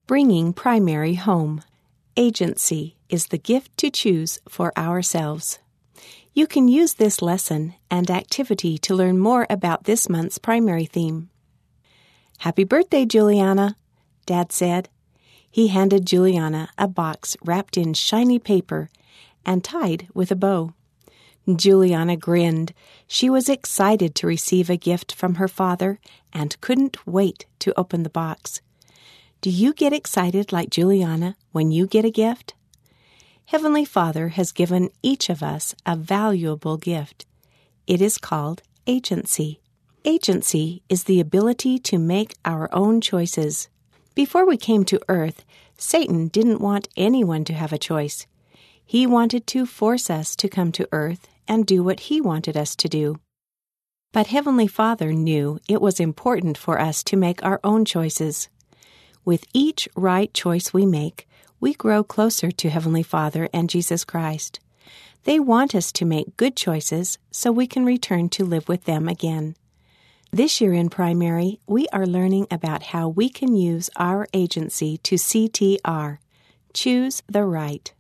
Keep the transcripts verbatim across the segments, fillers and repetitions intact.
Bringing primary home. Agency is the gift to choose for ourselves. You can use this lesson and activity to learn more about this month's primary theme. "Happy birthday, Juliana," Dad said. He handed Juliana a box wrapped in shiny paper and tied with a bow. Juliana grinned. She was excited to receive a gift from her father and couldn't wait to open the box. Do you get excited like Juliana when you get a gift? Heavenly Father has given each of us a valuable gift. It is called agency. Agency is the ability to make our own choices. Before we came to earth, Satan didn't want anyone to have a choice. He wanted to force us to come to earth and do what he wanted us to do. But Heavenly Father knew it was important for us to make our own choices. With each right choice we make, we grow closer to Heavenly Father and Jesus Christ. They want us to make good choices so we can return to live with them again. This year in primary, we are learning about how we can use our agency to C T R, choose the right.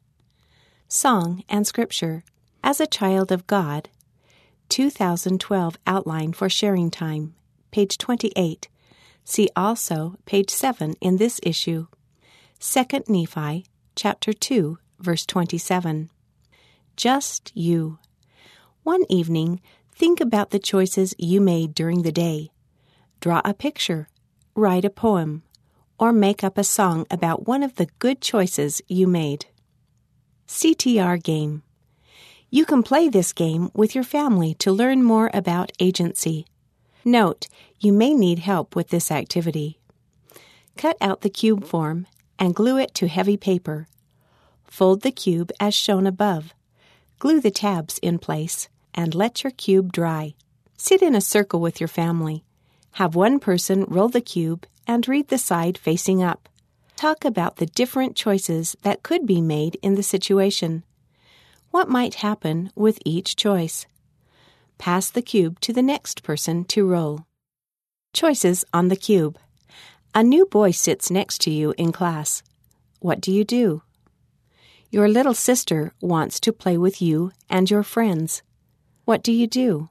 Song and Scripture. As a Child of God, two thousand twelve Outline for Sharing Time, page twenty-eight. See also page seven in this issue. Second Nephi, chapter two, verse twenty-seven. Just you. One evening, think about the choices you made during the day. Draw a picture, write a poem, or make up a song about one of the good choices you made. C T R game. You can play this game with your family to learn more about agency. Note, you may need help with this activity. Cut out the cube form and glue it to heavy paper. Fold the cube as shown above. Glue the tabs in place and let your cube dry. Sit in a circle with your family. Have one person roll the cube and read the side facing up. Talk about the different choices that could be made in the situation. What might happen with each choice? Pass the cube to the next person to roll. Choices on the cube. A new boy sits next to you in class. What do you do? Your little sister wants to play with you and your friends. What do you do?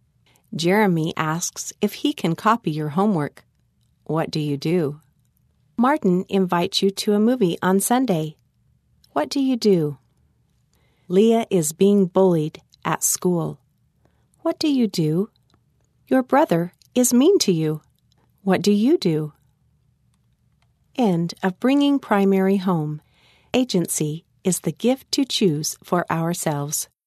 Jeremy asks if he can copy your homework. What do you do? Martin invites you to a movie on Sunday. What do you do? Leah is being bullied at school. What do you do? Your brother is mean to you. What do you do? End of Bringing Primary Home. Agency is the gift to choose for ourselves.